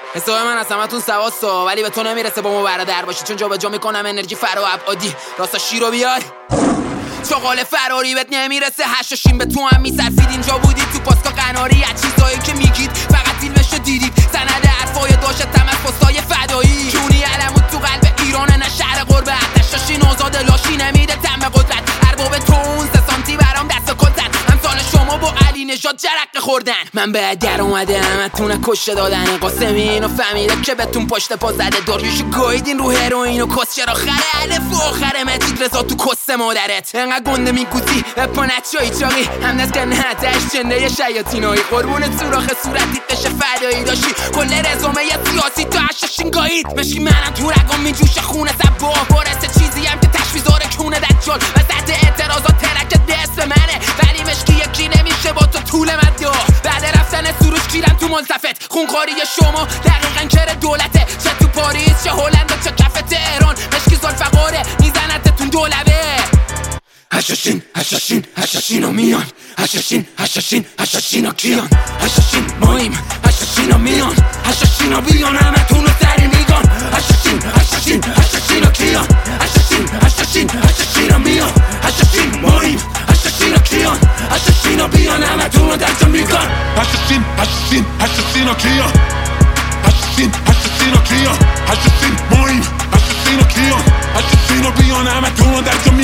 حساب من از همتون سواسا، ولی به تو نمیرسه با ما برادر باشی، چون جا به جا میکنم انرژی فرا ابعادی. راستا شیرو بیار چاقال فراری بهت نمیرسه، هشاشین به تو هم میصرفید. اینجا بودید تو پاسکا قناری، از چیزایی که میگید فقط فیلمشو دیدید. سند حرفای داشت تمرکزای فدایی، جونی علمود تو قلب ایران نه شهر غربت. هشاشین آزاد لاشی نمیده تم به قدرت، ارباب تو اون 3 سانتی برام دست کتن. امثال شما با علی نژاد جرقه خوردن. من به در اومده همتون کشته دادن، قاسمی اینو فهمیده که بهتون پشت پا زده. داریوشو گایدین رو هروئین و کس چرا خره الف و آخره مجید رضا تو کس مادرت. انقدر گنده میکوسی اپا نچایی چاقی هم نزگه نهتش جنده شیاطینایی. قربون سوراخ صورتی قش فدایی داشتی، کل رزومه سیاسی تو هشاشین گایید. مشکی منم تو رگام میجوشه خونه سبا بارسه چیزی هم که تشویزاره کونه دجال. وسط اعتراضات ترکت دست منه، ولی مشکی یکی نمیشه با تو طول مدیا. بعد رفتن سروش گیرم تو ملتفت، خونخواری شما دقیقاً کر دولته. چه تو پاریس چه هلند و چه کف تهران، مشکی زلفقاره میزنتتون دولبه. هشاشین هشاشین هشاشینا میان، هشاشین هشاشین هشاشینا کیان، هشاشین ماییم هشاشینا میان، هشاشینا بیان همتون رو سری میگان. هشاشین هشاشین هشاشینا کیان، هشاشین هشاشین هشاشینا میان، هشاشین ماییم هشاشینا کیان، هشاشینا بیان همتون رو درجا میگان. هشاشین هشاشین هشاشینا کیان، هشاشین هشاشینا کیان، هشاشین ماییم هشاشینا کیان، هشاشینا بیان همتون رو درجا